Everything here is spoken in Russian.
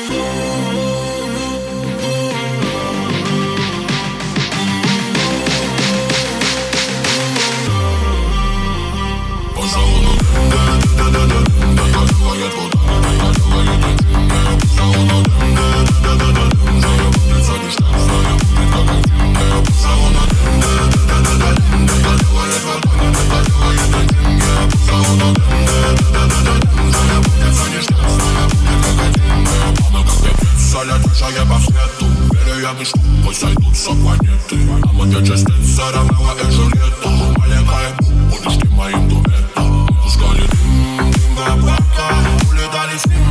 Летящая по свету, верю я в мечту, пусть сойдутся планеты. А моя частица Ромео и Джульетта. Маленькая, будешь ты моим дуэтом. Пускали дым, дым до облака, улетали с ним.